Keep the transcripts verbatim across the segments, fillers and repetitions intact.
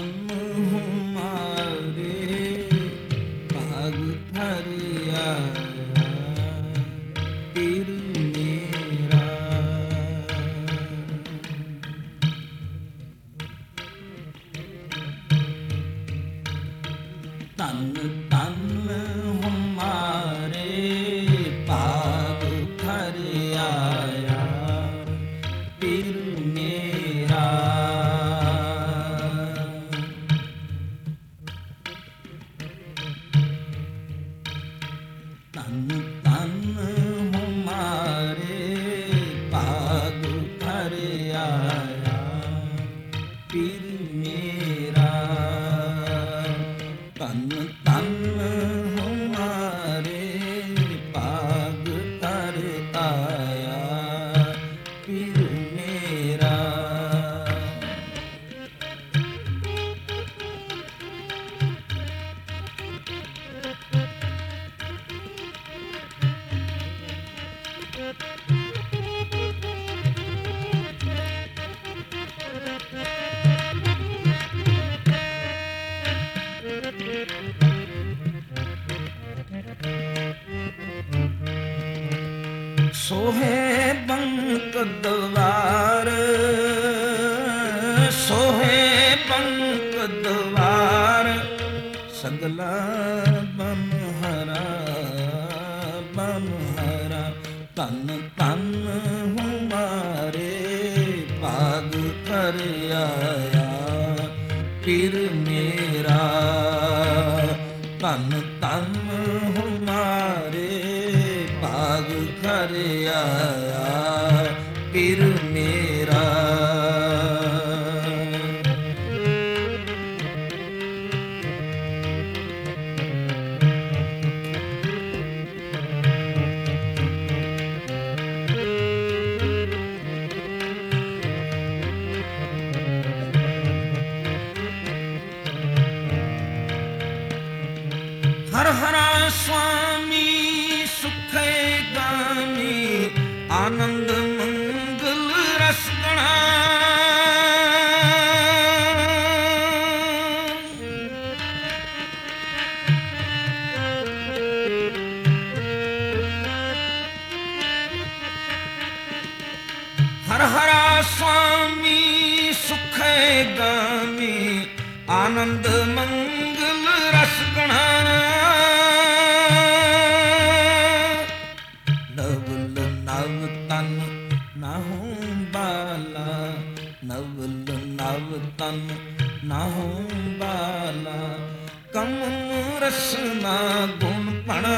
ਤਨ ਹਮਾਰੇ ਭਾਗ ਭਰਿਆ ਪੀਰ ਮੇਰਾ। ਤਨ ਤਨ ਹਮਾਰੇ ਭਾਗ ਭਰਿਆ ਪੀਰ ਮੇਰਾ। ਤਨ ਤਨ ਹਮਾਰੇ ਭਾਗ ਭਰਿਆ ਪੀਰ ਮੇਰਾ। ਤਨ ਤਨ ਹਮਾਰੇ ਭਾਗ ਭਰਿਆ ਪੀਰ ਮੇਰਾ। ਸੋਹੇ ਬੰਕ ਦਵਾਰ ਸੋਹੇ ਬੰਕ ਦਵਾਰ ਸਗਲਾ ਬਨ ਹਰਾ ਬਨ ਹਰਾ। ਤਨ ਤਨ ਹਮਾਰੇ ਭਾਗ ਭਰਿਆ ਪੀਰ ਮੇਰਾ। ਤਨ ਤਨ ਹਮਾਰੇ ਭਾਗ ਭਰਿਆ ਪੀਰ ਮੇਰਾ। ਹਰ ਹਰਾ ਸੁਆਮੀ ਸੁਖੇ ਗਾਮੀ ਆਨੰਦ ਮੰਗਲ ਰਸ ਗਣਾ। ਹਰ ਹਰਾ ਸੁਆਮੀ ਸੁਖੇ ਗਾਮੀ ਆਨੰਦ ਮੰਗਲ ਰਸ ਗਣਾ। ਨਵਲ ਨਵ ਤਨ ਨਾਹੂ ਬਾਲਾ ਨਵਲ ਨਵ ਤਨ ਨਾਹੂ ਬਾਲਾ। ਕਮਨ ਰਸਨਾ ਗੁਣ ਪਣਾ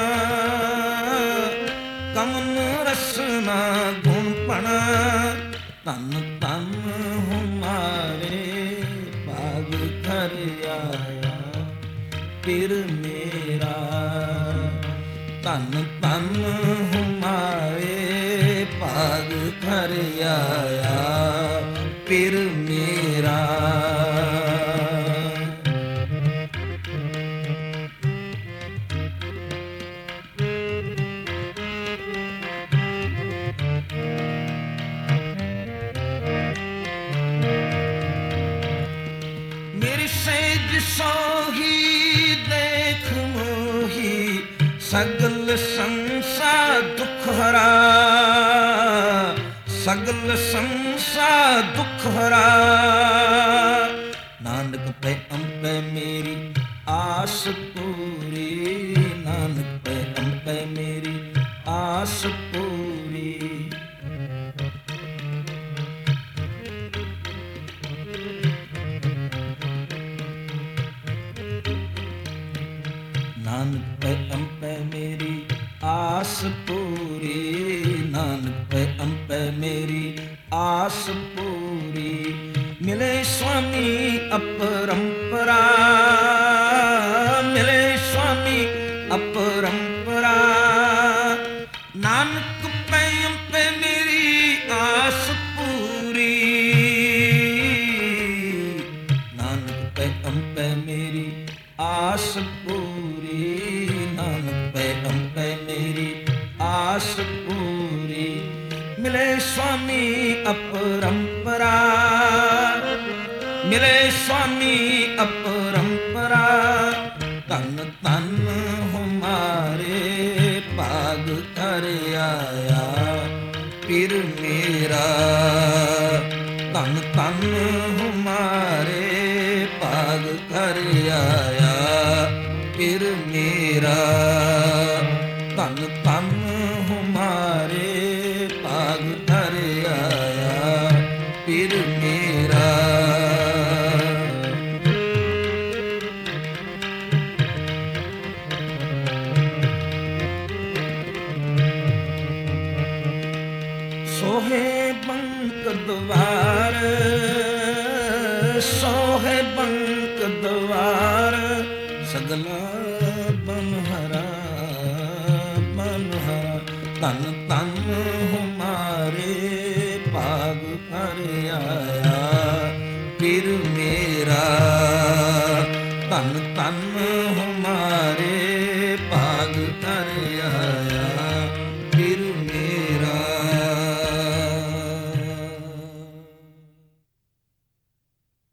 ਕਮਨ ਰਸਨਾ ਗੁਣ ਪਣਾ। ਤਨ ਤਨ ਹਮਾਰੇ ਭਾਗ ਭਰਿਆ ਪੀਰ ਮੇਰਾ। ਤਨ ਤਨ ਹਮਾਰੇ ਭਾਗ ਭਰਿਆ ਪੀਰ ਮੇਰਾ। ਮੇਰੀ ਸੇਜ ਸੋਹੀ ਦੇਖ ਮੋਹੀ ਸਗਲ ਸੰਸਾਰ ਦੁਖ ਹਰਾ ਸਗਲ ਸੰਸਾਰ ਦੁਖ ਹਰਾ। ਨਾਨਕ ਪੈ ਅੰਪੈ ਮੇਰੀ ਆਸ ਪੂਰੀ ਨਾਨਕ ਪੈ ਅੰਪੈ ਮੇਰੀ ਆਸ ਪੂਰੀ। ਨਾਨਕ ਪੈ ਅੰਪੈ ਮੇਰੀ ਆਸ ਪੂਰੀ ਨਾਨਕ ਪੈ ਅੰਪੈ ਮੇਰੀ ਆਸ ਪੂਰੀ। ਮਿਲੇ ਸੁਆਮੀ ਅਪਰੰਪਰਾ ਮਿਲੇ ਸੁਆਮੀ ਅਪਰੰਪਰਾ। ਨਾਨਕ ਪੈ ਅੰਪੈ ਮੇਰੀ ਆਸ ਪੂਰੀ ਨਾਨਕ ਪੈ ਅੰਪੈ ਮੇਰੀ ਆਸ ਪੂਰੀ ਨਾਨਕ ਪੈ ਅੰਪੈ ਮੇਰੀ ਆਸ ਪੂਰੀ। ਮਿਲੇ ਸੁਆਮੀ ਅਪਰੰਪਰਾ ਮਿਲੇ ਸੁਆਮੀ ਸੁਆਮੀ ਅਪਰੰਪਰਾ, ਧੰਨ ਧੰਨ ਹਮਾਰੇ ਭਾਗ ਕਰ ਆਇਆ ਪੀਰ ਮੇਰਾ। ਧੰਨ ਧੰਨ ਹਮਾਰੇ ਭਾਗ ਕਰ ਆਇਆ ਪੀਰ ਮੇਰਾ। ਧੰਨ ਧੰਨ ਹਮਾਰੇ ਭਾਗ ਕਰ ਆਇਆ ਪੀਰ ਮੇਰਾ। ਸੋਹੇ ਬੰਕ ਦਵਾਰ, ਸੋਹੇ ਬੰਕ ਦਵਾਰ, ਸਗਲਾ ਬਨਹਰਾ ਬਨਹਰਾ। ਧੰਨ ਧੰਨ ਹਮਾਰੇ ਭਾਗ ਕਰ ਆਇਆ ਪੀਰ ਮੇਰਾ। ਧੰਨ ਧੰਨ